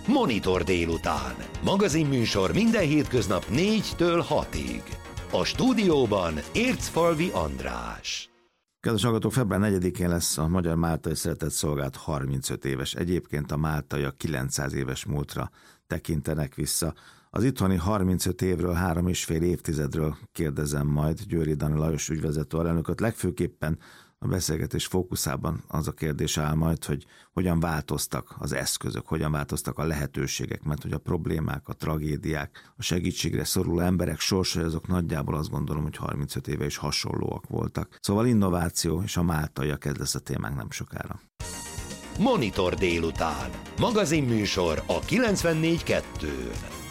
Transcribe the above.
Monitor délután. Magazinműsor minden hétköznap 4-től 6-ig. A stúdióban Ércfalvi András. Kedves hallgatók, február 4-én lesz a Magyar Máltai Szeretett Szolgálat 35 éves. Egyébként a máltaiak 900 éves múltra tekintenek vissza. Az itthoni 35 évről, 3,5 évtizedről kérdezem majd Győri Dani Lajos ügyvezető alelnököt. Legfőképpen a beszélgetés fókuszában az a kérdés áll majd, hogy hogyan változtak az eszközök, hogyan változtak a lehetőségek, mert hogy a problémák, a tragédiák, a segítségre szoruló emberek sorsai, azok nagyjából azt gondolom, hogy 35 éve is hasonlóak voltak. Szóval innováció és a máltaiak, ez lesz a témánk nem sokára. Monitor délután. Magazinműsor a 94.2-n.